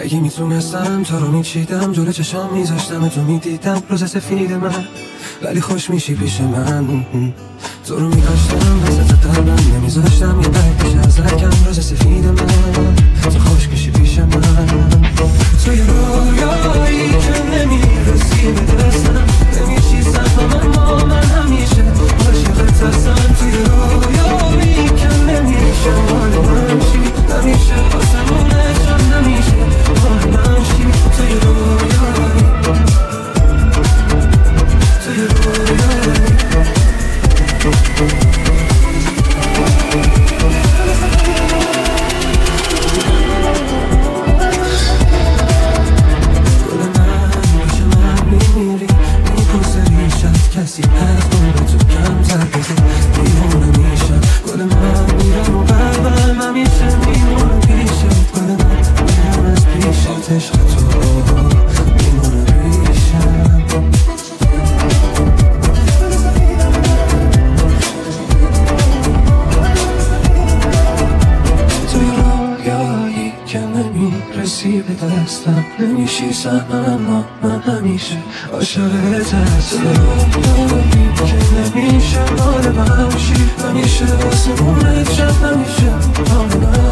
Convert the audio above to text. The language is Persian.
اگه میتونستم تو رو میچیدم، جلو چشام میذاشتم تو میدیدم روز سفید من، ولی خوش میشی پیش من. تو رو میکاشتم وسط قلبم، نمیذاشتم یه برگ بشه از رکم روز سفید من، تو خوش کشی پیش من. تو یه رویایی که نمیرسی به دستم، نمیشی سرم اما من همیشه عاشقت هستم. تو یه رویایی که نمیشه مال من شی، نمیشه آسمونشم نمیشه مال من شی. تو یه رویایی، تو یه رویایی. کسی هست داره تو کمتر بده، دیوانه میشم. گل من میرم و قلبم همیشه میمونه پیشت. گل من میرم از پیشت، عشق تو میمونه پیشم. توی رویایی که نمیرسی به دستم، نمیشی سهمم اما من همیشه عاشقت هستم. رویایی که نمیشه مال من شی، همیشه آسمونت شب، همیشه مال من.